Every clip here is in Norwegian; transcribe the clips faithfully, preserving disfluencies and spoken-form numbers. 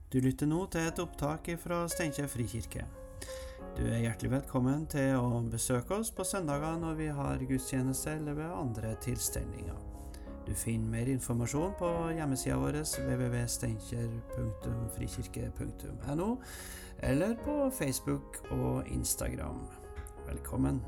Du lytter nå til et opptak fra Steinkjer Frikirke. Du er hjertelig velkommen til å besøke oss på søndager når vi har gudstjeneste eller ved andre tilstelninger. Du finner mer informasjon på hjemmesiden vår w w w punktum steinkjer punktum frikirke punktum no eller på Facebook og Instagram. Velkommen!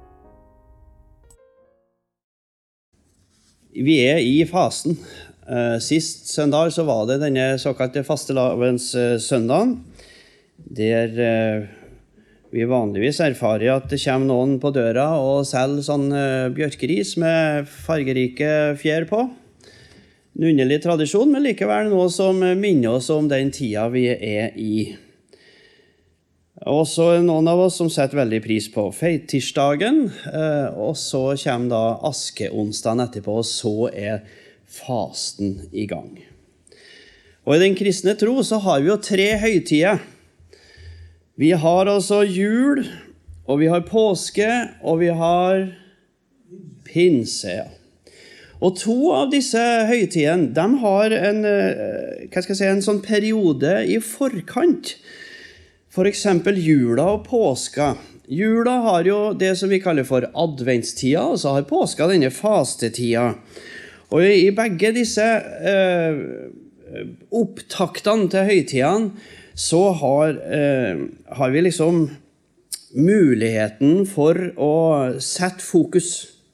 Vi er i fasen. Sist søndag så var det denne såkalte fastelavns søndagen, der vi vanligvis erfarer at det kommer noen på døra og selger sånn bjørkeris med fargerike fjær på. En underlig tradisjon, men likevel noe som minner oss om den tida vi er i. Og så er noen av oss som setter veldig pris på feittirsdagen, og så kommer da askeonsdagen etterpå, og så er fasten i gang. Og i den kristne tro så har vi jo tre høytider. Vi har altså jul, og vi har påske, og vi har pinse. Og to av disse høytidene, de har en, hva skal jeg si, en sånn periode i forkant. For eksempel jula og påska. Jula har jo det som vi kaller for adventstida, og så har påska denne fastetida. Og i begge disse eh, opptaktene til høytidene, så har, eh, har vi liksom muligheten for å sette fokus.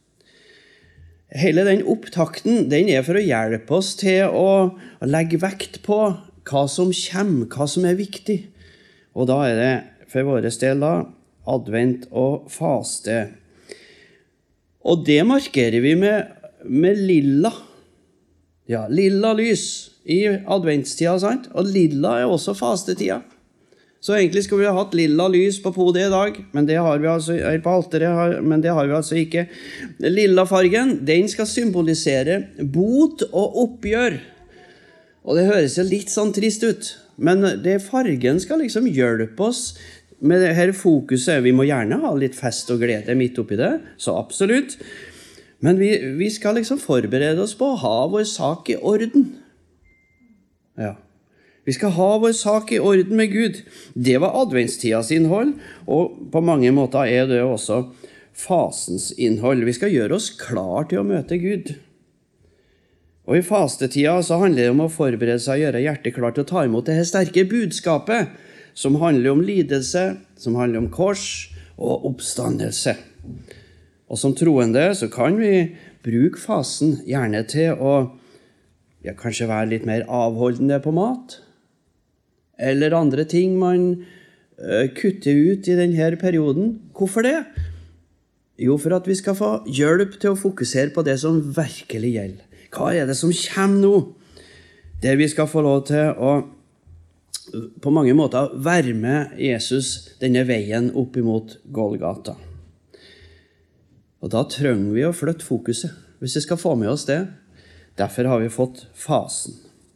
Hele den opptakten, den er for å hjelpe oss til å, å legge vekt på hva som kommer, hva som er viktig. Og da er det for våre del da, advent og faste. Og det markerer vi med med lilla. Ja, lilla lys i adventstida, sant? Og lilla er også fastetida. Så egentlig skulle vi ha hatt lilla lys på podiet i dag, men det har vi altså, på alteret, men det har vi altså ikke. Lilla fargen, den skal symbolisere bot og oppgjør. Og det høres jo litt sånn trist ut, men det fargen skal liksom hjelpe oss med det her fokuset. Vi må gjerne ha litt fest og glede midt oppi det, så absolutt. Men vi, vi skal liksom forberede oss på å ha vår sak i orden. Ja. Vi skal ha vår sak i orden med Gud. Det var adventstidas innhold, og på mange måter er det også fasens innhold. Vi skal gjøre oss klar til å møte Gud. Og i fastetida så handler det om å forberede seg og gjøre hjertet klar til å ta imot det her sterke budskapet, som handler om lidelse, som handler om kors og oppstandelse. Og som troende så kan vi bruke fasen gjerne til å ja, kanskje være litt mer avholdende på mat, eller andre ting man uh, kutter ut i denne perioden. Hvorfor det? Jo, for at vi skal få hjelp til å fokusere på det som virkelig gjelder. Hva er det som kommer nå? Der vi skal få lov til å på mange måter være med Jesus denne veien opp imot Golgata. Og da trenger vi å flytte fokuset, hvis vi skal få med oss det. Derfor har vi fått fasen.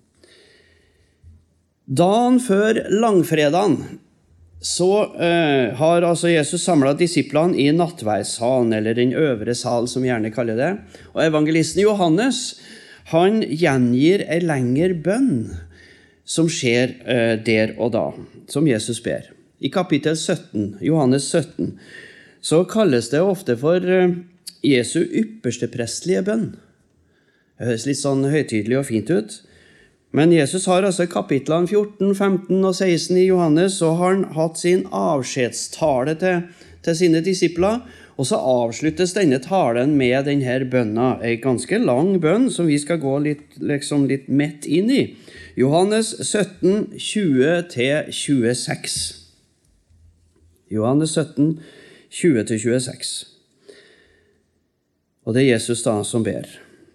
Dagen før langfredagen, så eh, har altså Jesus samlet disiplene i nattverdssalen, eller den øvre sal, som vi gjerne kaller det. Og evangelisten Johannes, han gjengir en lengre bønn, som skjer eh, der og da, som Jesus ber. I kapittel sytten, Johannes sytten, så kalles det ofte for Jesu ypperste prestlige bønn. Det høres litt sånn høytidelig og fint ut. Men Jesus har altså i kapitlene fjorten, femten og seksten i Johannes, så har han hatt sin avskjedstale til, til sine disipler, og så avsluttes denne talen med denne bønna, en ganske lang bønn som vi skal gå litt, liksom litt mett inn i. Johannes sytten, tjue til tjueseks. Johannes sytten, tjue til tjueseks. Og det er Jesus da som ber.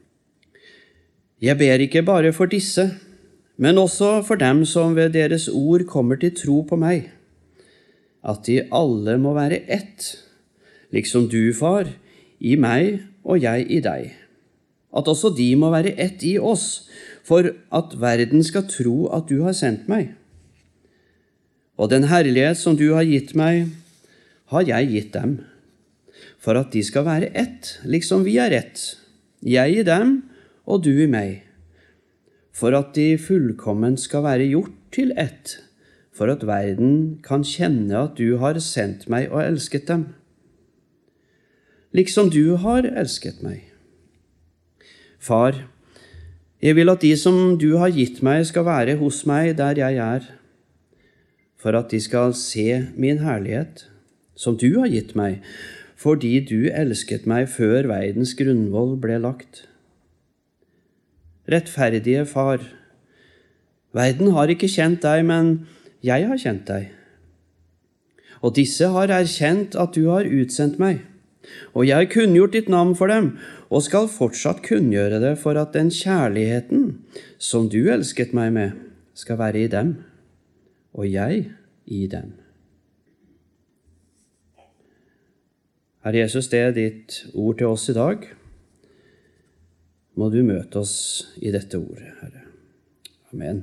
Jeg ber ikke bare for disse, men også for dem som ved deres ord kommer til tro på meg, at de alle må være ett, liksom du, far, i meg og jeg i deg. At også de må være ett i oss, for at verden skal tro at du har sendt meg. Og den herlighet som du har gitt meg, har jeg gitt dem, for at de skal være ett, liksom vi er ett, jeg i dem og du i meg, for at de fullkomment skal være gjort, til ett, for at verden kan kjenne at du har sendt meg og elsket dem, liksom du har elsket meg. Far, jeg vil at de som du har gitt meg skal være hos meg der jeg er, for at de skal se min herlighet, som du har gitt meg, fordi du elsket meg før verdens grunnvoll ble lagt. Rettferdige far, verden har ikke kjent deg, men jeg har kjent deg. Og disse har erkjent at du har utsendt meg, og jeg har kunngjort ditt navn for dem, og skal fortsatt kunngjøre det for at den kjærligheten som du elsket meg med, skal være i dem, og jeg i dem. Herre Jesus, det er ditt ord til oss i dag. Må du møte oss i dette ordet, Herre. Amen.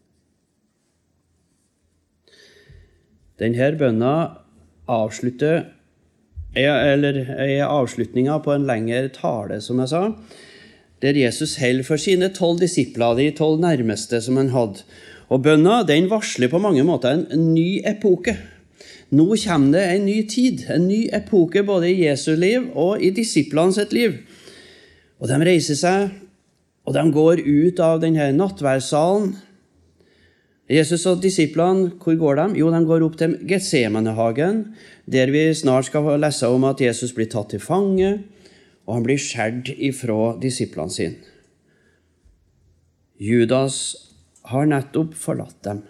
Denne bønna avslutter, eller er avslutningen på en lengre tale, som jeg sa, der Jesus holder for sine tolv disipler, de tolv nærmeste som han hadde. Og bønna, den varsler på mange måter en ny epoke. Nå kommer det en ny tid, en ny epoke både i Jesu liv og i disiplene sitt liv. Og de reiser seg, og de går ut av denne nattverdssalen. Jesus og disiplene, hvor går de? Jo, de går opp til Getsemanehagen, der vi snart skal lese om at Jesus blir tatt til fange, og han blir skjært ifra disiplene sine. Judas har nettopp forlatt dem.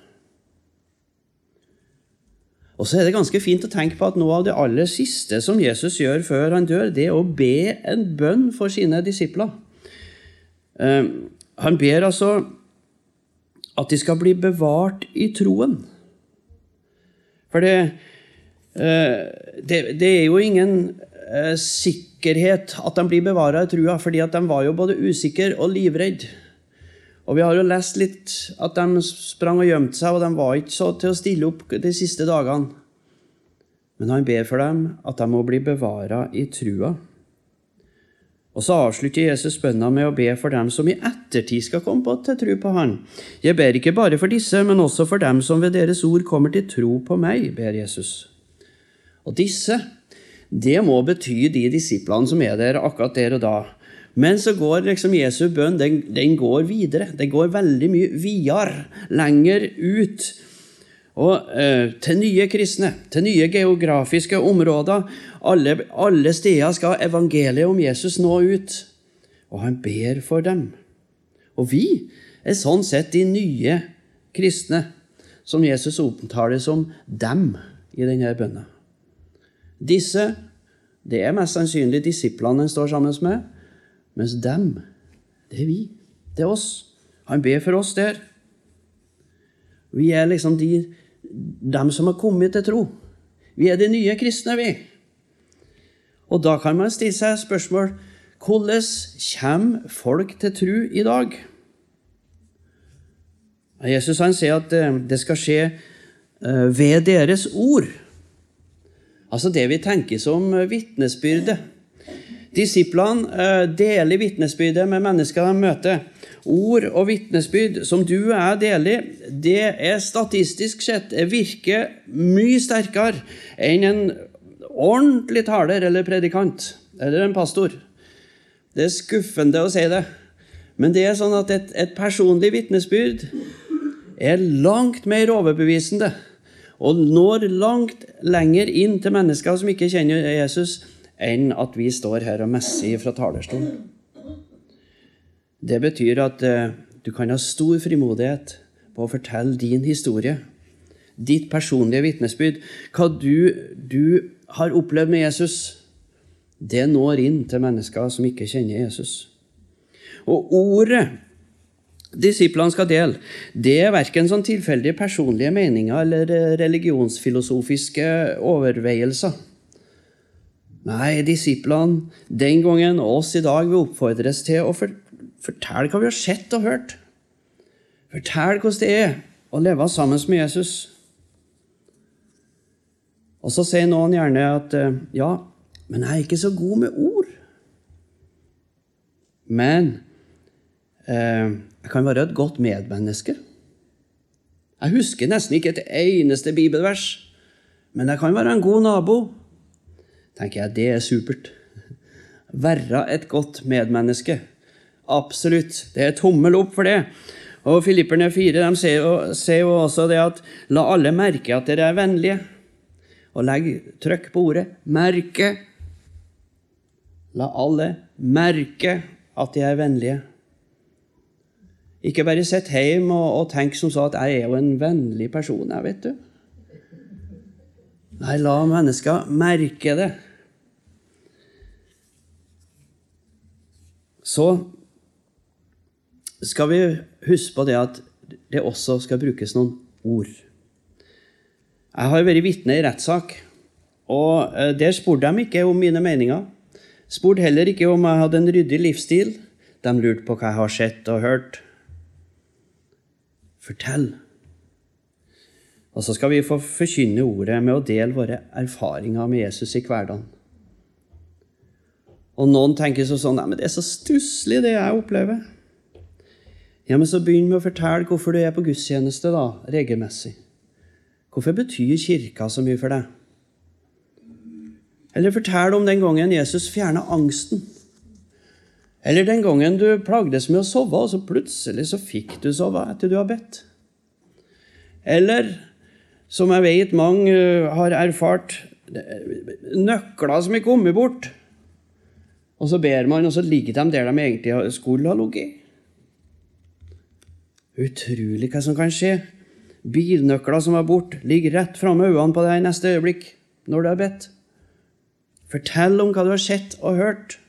Og så er det ganske fint å tenke på at noe av det aller siste som Jesus gjør før han dør, det er å be en bønn for sine disipler. Uh, han ber altså at de skal bli bevart i troen. For det, uh, det, det er jo ingen uh, sikkerhet at de blir bevaret i troa, fordi at de var jo både usikre og livredde. Og vi har jo lest litt at de sprang og gjemte seg, og de var ikke så til å stille opp de siste dagene. Men han ber for dem at de må bli bevaret i troa. Og så avslutter Jesus bønna med å be for dem som i ettertid skal komme på til tro på han. Jeg ber ikke bare for disse, men også for dem som ved deres ord kommer til tro på meg, ber Jesus. Og disse, det må bety de disiplene som er der akkurat der og da. Men så går liksom Jesu bønn, den, den går videre. Den går veldig mye videre, lenger ut. Og eh, til nye kristne, til nye geografiske områder, alle, alle steder skal evangeliet om Jesus nå ut. Og han ber for dem. Og vi er sånn sett de nye kristne, som Jesus omtaler som dem i denne bønnen. Disse, det er mest sannsynlig disiplene han står sammen med, mens dem, det er vi, det er oss. Han ber for oss der. Vi er liksom de, dem som har kommet til tro. Vi er de nye kristne, vi. Og da kan man stille seg spørsmål, hvordan kommer folk til tro i dag? Jesus han sier at det skal skje ved deres ord. Altså det vi tenker som vitnesbyrde. Disiplene deler vitnesbyrdet med mennesker de møter. Ord og vitnesbyrd som du er deler, det er statistisk sett virker mye sterkere enn en ordentlig taler eller predikant, eller en pastor. Det er skuffende å si det, men det er sånn at et, et personlig vitnesbyrd er langt mer overbevisende, og når langt lenger inn til mennesker som ikke kjenner Jesus, enn at vi står her og messer fra talerstolen. Det betyr at uh, du kan ha stor frimodighet på å fortelle din historie, ditt personlige vitnesbyrd, hva du, du har opplevd med Jesus. Det når inn til mennesker som ikke kjenner Jesus. Og ordet disiplene skal dele, det er hverken sånn tilfeldige personlige meninger eller religionsfilosofiske overveielser. Nei, disiplene den gangen og oss i dag vil oppfordres til å for, fortelle hva vi har sett og hørt. Fortelle hvordan det er å leve sammen med Jesus. Og så sier noen gjerne at ja, men jeg er ikke så god med ord. Men eh, jeg kan være et godt medmenneske. Jeg husker nesten ikke et eneste bibelvers, men jeg kan være en god nabo. Tenker jeg, det er supert. Være et godt medmenneske. Absolutt, det er tommel opp for det. Og Filipperne fire, de ser jo, ser jo også det at la alle merke at dere er vennlige. Og legg trykk på ordet, merke. La alle merke at de er vennlige. Ikke bare sett hjem og, og tenk som så at jeg er jo en vennlig person, jeg vet du. Nei, la mennesker merke det. Så skal vi huske på det at det også skal brukes noen ord. Jeg har vært vitne i rettssak, og der spurte de ikke om mine meninger. Spurte heller ikke om jeg hadde en ryddig livsstil. De lurte på hva jeg har sett og hørt. Fortell. Og så skal vi få forkynne ordet med å dele våre erfaringer med Jesus i hverdagen. Og noen tenker så sånn, nei, men det er så stusslig det jeg opplever. Ja, men så begynn med å fortelle hvorfor du er på gudstjeneste da, regelmessig. Hvorfor betyr kirka så mye for deg? Eller fortell om den gangen Jesus fjernet angsten. Eller den gangen du plagdes med å sove, og så plutselig så fikk du sove etter du har bedt. Eller, som jeg vet mange har erfart, nøkler som er kommet bort. Og så ber man, og så ligger de der de egentlig skulle ha ligget. Utrolig hva som kan skje. Bilnøkler som var bort, ligger rett frem med øynene på deg i neste øyeblikk, når du har bedt. Fortell om hva du har sett og hørt.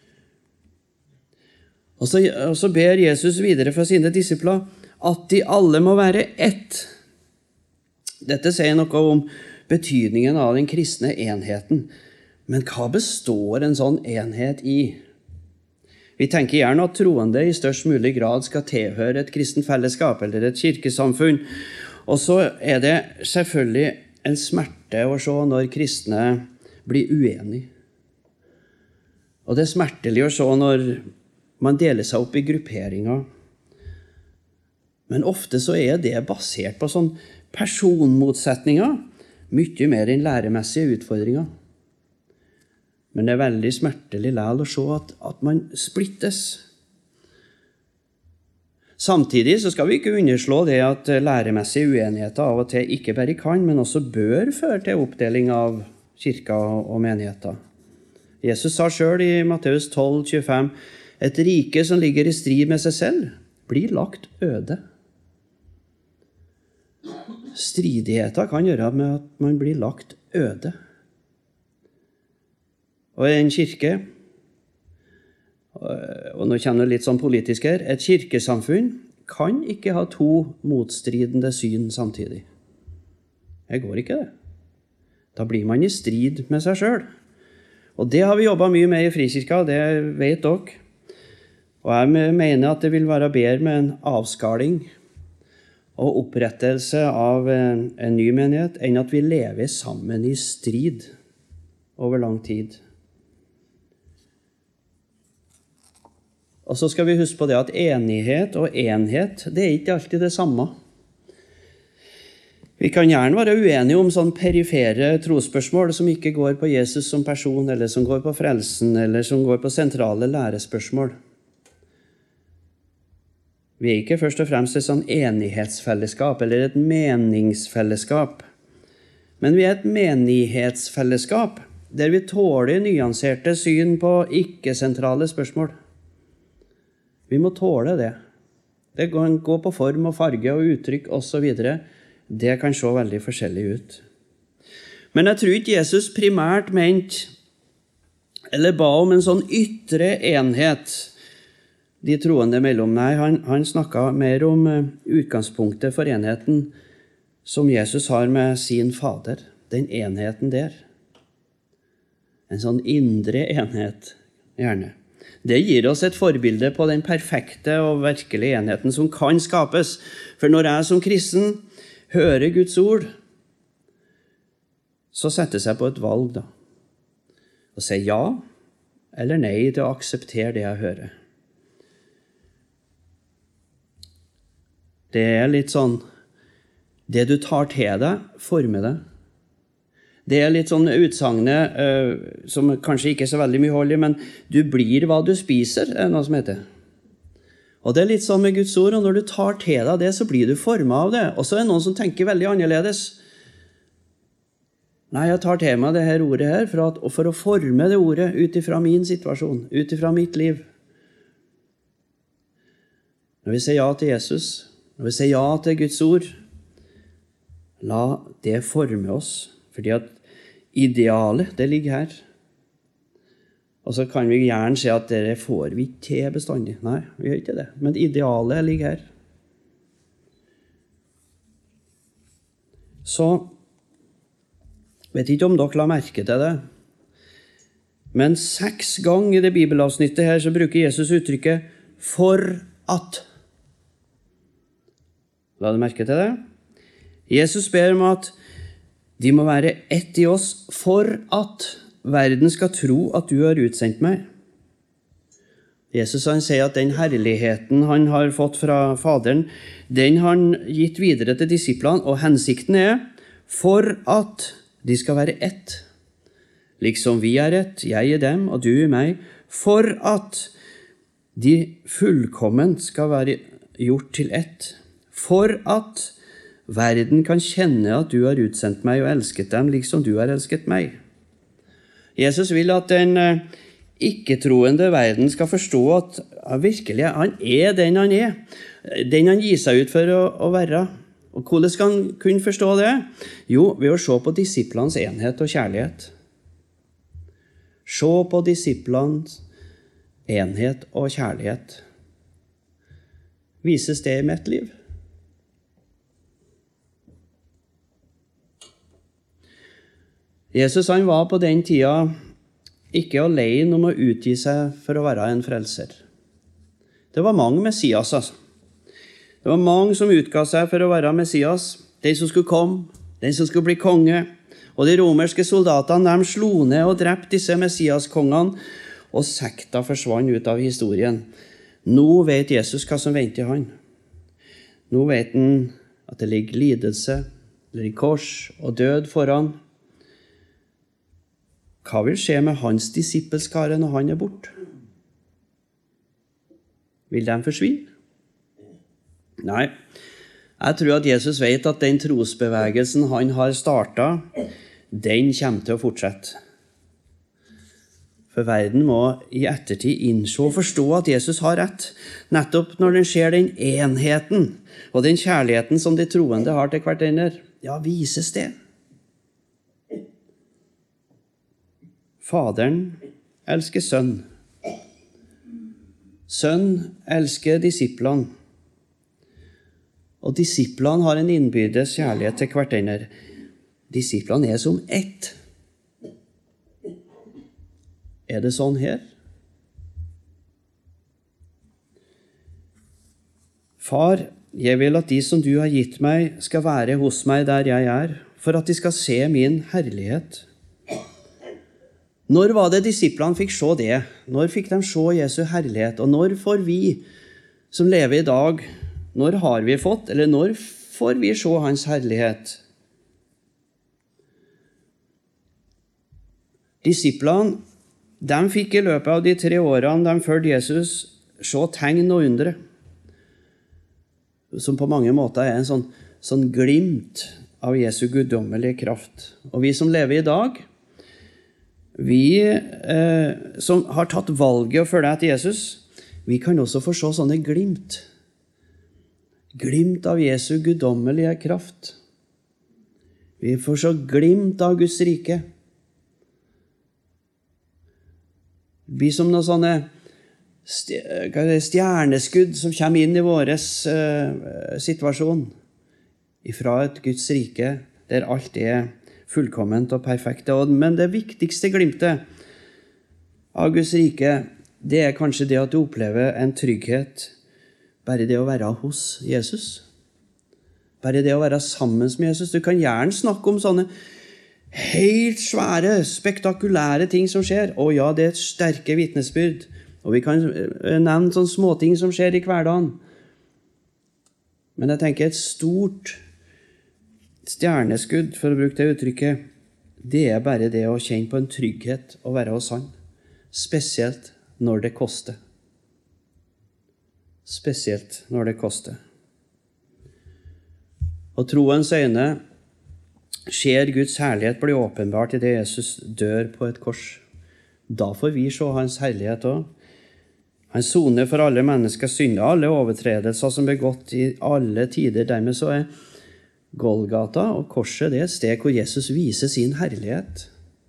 Og så, og så ber Jesus videre for sine disipler at de alle må være ett. Dette sier noe om betydningen av den kristne enheten. Men hva består en sånn enhet i? Vi tenker gjerne at troende i størst mulig grad skal tilhøre et kristent fellesskap eller et kirkesamfunn. Og så er det selvfølgelig en smerte å se når kristne blir uenige. Og det er smertelig å se når man deler seg opp i grupperinger. Men ofte så er det basert på sånn personmotsetninger, mye mer enn læremessige utfordringer. Men det er veldig smertelig likevel å se at, at man splittes. Samtidig så skal vi ikke underslå det at læremessige uenigheter av og til ikke bare kan, men også bør føre til oppdeling av kirka og menigheter. Jesus sa selv i Matteus tolv tjuefem, et rike som ligger i strid med seg selv, blir lagt øde. Stridigheter kan gjøre med at man blir lagt øde. Og en kirke, og nå kjenner jeg litt sånn politisk her, et kirkesamfunn kan ikke ha to motstridende syn samtidig. Det går ikke det. Da blir man i strid med seg selv. Og det har vi jobbet mye med i Frikirka, det vet dere. Og jeg mener at det vil være bedre med en avskaling og opprettelse av en, en ny menighet, enn at vi lever sammen i strid over lang tid. Og så skal vi huske på det at enighet og enhet, det er ikke alltid det samme. Vi kan gjerne være uenige om sånn perifere trosspørsmål som ikke går på Jesus som person, eller som går på frelsen, eller som går på sentrale lærespørsmål. Vi er ikke først og fremst et sånn enighetsfellesskap, eller et meningsfellesskap. Men vi er et menighetsfellesskap, der vi tåler nyanserte syn på ikke-sentrale spørsmål. Vi må tåle det. Det kan gå på form og farge og uttrykk og så videre. Det kan se veldig forskjellig ut. Men jeg tror ikke Jesus primært mente, eller ba om en sånn ytre enhet de troende mellom. Nei, han, han snakket mer om utgangspunktet for enheten som Jesus har med sin fader. Den enheten der. En sånn indre enhet, gjerne. Det gir oss et forbilde på den perfekte og virkelige enheten som kan skapes. For når jeg som kristen hører Guds ord, så setter jeg på et valg da. Og sier ja eller nei til å akseptere det jeg hører. Det er litt sånn Det du tar til deg, former deg. Det er litt sånn utsagnet uh, som kanskje ikke er så veldig mye hold i, men du blir hva du spiser, er noe som heter. Og det er litt sånn med Guds ord, og når du tar til deg det, så blir du formet av det. Og så er det noen som tenker veldig annerledes. Nei, jeg tar til meg det her ordet her for, at, for å forme det ordet ut ifra min situasjon, ut ifra mitt liv. Når vi sier ja til Jesus, når vi sier ja til Guds ord, la det forme oss. Fordi at idealet, det ligger her. Og så kan vi gjerne si at det får vi ikke til bestandig. Nei, vi gjør ikke det. Men idealet ligger her. Så, vet ikke om dere la merke til det, men seks ganger i det bibelavsnittet her så bruker Jesus uttrykket «for at». La du merke til det? Jesus ber om at de må være ett i oss for at verden skal tro at du har utsendt meg. Jesus han sier at den herligheten han har fått fra Faderen, den har han gitt videre til disiplene, og hensikten er for at de skal være ett. Liksom vi er ett, jeg i dem og du i meg, for at de fullkomment skal være gjort til ett. For at verden kan kjenne at du har utsendt meg og elsket dem, liksom du har elsket meg. Jesus vil at den ikke-troende verden skal forstå at ja, virkelig, han er den han er. Den han gir seg ut for å, å være. Og hvordan skal han kunne forstå det? Jo, ved å se på disiplenes enhet og kjærlighet. Se på disiplenes enhet og kjærlighet. Vises det i mitt liv? Jesus han var på den tida ikke alene om å utgi seg for å være en frelser. Det var mange Messias, altså. Det var mange som utga seg for å være Messias, den som skulle komme, den som skulle bli konge. Og de romerske soldatene, de slo ned og drepte disse Messias-kongene, og sekta forsvant ut av historien. Nå vet Jesus hva som venter han. Nå vet han at det ligger lidelse, det ligger kors og død foran. Hva vil skje med hans disippelskare når han er bort? Vil de forsvinne? Nei, jeg tror at Jesus vet at den trosbevegelsen han har startet, den kommer til å fortsette. For verden må i ettertid innse og forstå at Jesus har rett, nettopp når den ser den enheten og den kjærligheten som de troende har til hverandre. Ja, vises det. Faderen elsker sønn. Sønn elsker disiplene. Og disiplene har en innbyrdes kjærlighet til hverandre. Disiplene er som ett. Er det sånn her? Far, jeg vil at de som du har gitt meg skal være hos meg der jeg er, for at de skal se min herlighet. Når var det disiplene fikk se det? Når fikk de se Jesu herlighet? Og når får vi som lever i dag, når har vi fått, eller når får vi se hans herlighet? Disiplene, de fikk i løpet av de tre årene de fulgte Jesus se tegn og undre, som på mange måter er en sånn, sånn glimt av Jesu guddommelige kraft. Og vi som lever i dag, vi eh, som har tatt valget å følge etter Jesus, vi kan også få se sånne glimt. Glimt av Jesu guddommelige kraft. Vi får se glimt av Guds rike. Det blir som noen sånne stjerneskudd som kommer inn i vår eh, situasjon. Ifra et Guds rike der alt er fullkomment og perfekt. Men det viktigste glimtet av Guds rike, det er kanskje det at du opplever en trygghet, bare det å være hos Jesus. Bare det å være sammen med Jesus. Du kan gjerne snakke om sånne helt svære, spektakulære ting som skjer. Og ja, det er et sterke vitnesbyrd. Og vi kan nevne sånne småting som skjer i hverdagen. Men jeg tenker et stort stjerneskudd, for å bruke det uttrykket, det er bare det å kjenne på en trygghet å være hos han. Spesielt når det koster. Spesielt når det koster. Og troens øyne ser Guds herlighet bli åpenbart i det Jesus dør på et kors. Da får vi se hans herlighet også. Han soner for alle menneskers synder, alle overtredelser som er begått i alle tider. Dermed så er Golgata og korset det er et sted hvor Jesus viser sin herlighet.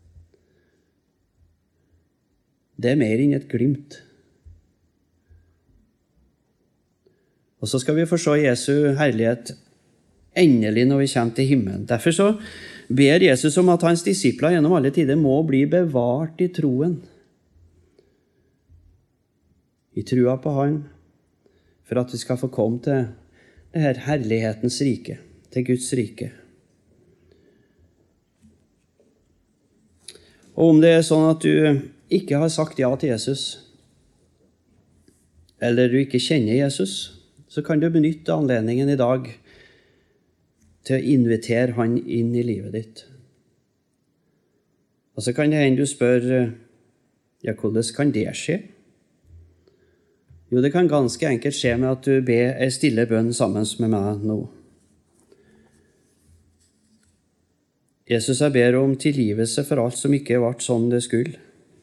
Det er mer enn et glimt. Og så skal vi få se Jesu herlighet endelig når vi kommer til himmelen. Derfor så ber Jesus om at hans disipler gjennom alle tider må bli bevart i troen. I trua på han, for at vi skal få komme til det her herlighetens rike, til Guds rike. Og om det er sånn at du ikke har sagt ja til Jesus, eller du ikke kjenner Jesus, så kan du benytte anledningen i dag til å invitere han inn i livet ditt. Og så kan det hende du spør, ja, hvordan kan det skje? Jo, det kan ganske enkelt skje med at du ber en stille bønn sammen med meg nå. Jesus, jeg ber om tilgivelse for alt som ikke ble sånn det skulle.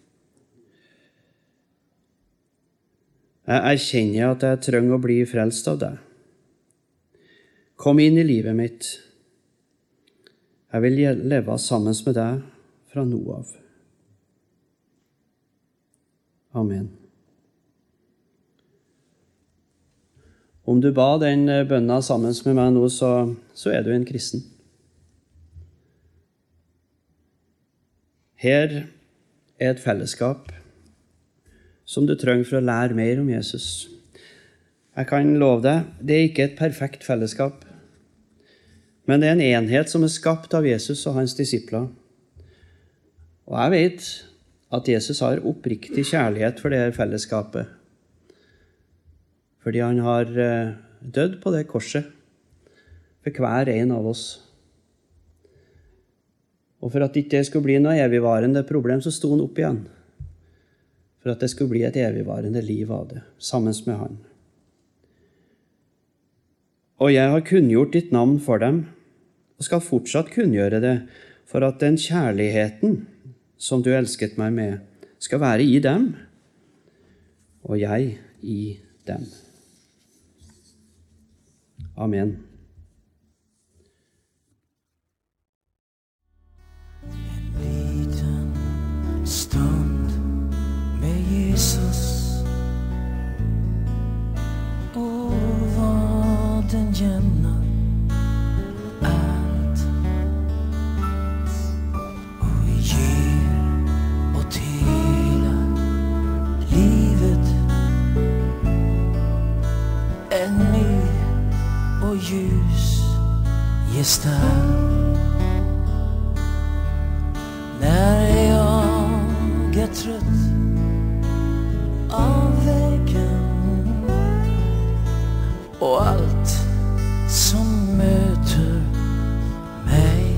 Jeg erkjenner at jeg trenger å bli frelst av deg. Kom inn i livet mitt. Jeg vil leve sammen med deg fra nå av. Amen. Om du ba den bønna sammen med meg nå, så, så er du en kristen. Her er et fellesskap som du trenger for å lære mer om Jesus. Jeg kan love deg, det er ikke et perfekt fellesskap, men det er en enhet som er skapt av Jesus og hans disipler. Og jeg vet at Jesus har oppriktig kjærlighet for det her fellesskapet, fordi han har dødd på det korset for hver en av oss. Og for at ikke det skulle bli noe evigvarende problem, så sto han opp igjen. For at det skulle bli et evigvarende liv av det, sammen med han. Og jeg har kunngjort ditt navn for dem, og skal fortsatt kunngjøre det, for at den kjærligheten som du elsket meg med, skal være i dem, og jeg i dem. Amen. En liten stund med Jesus, og hva den gjenner alt, og gir og deler livet en ny og ljus gestalt. När jag är trött av vägen och allt som möter mig,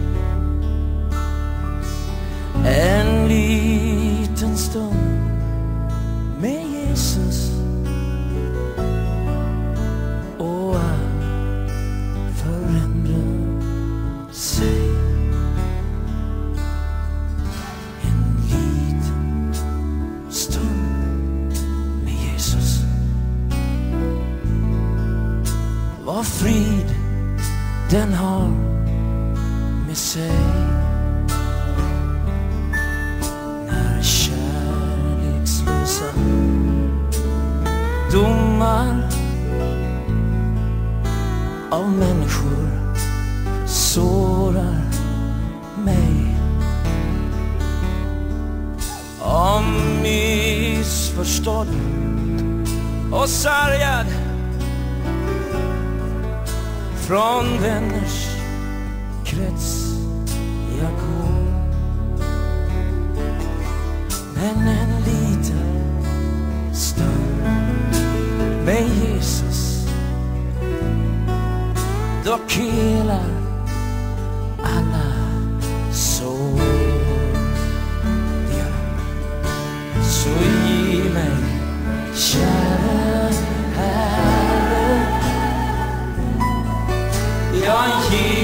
en liten stund med Jesus, och allt förändrar sig. En liten stund med Jesus. Vad frid den har med sig, när kärlekslösa domar av människor sårar mig. Om missförstådd och sargad från vänners krets jag går, men en liten stund med Jesus, dock helar han ger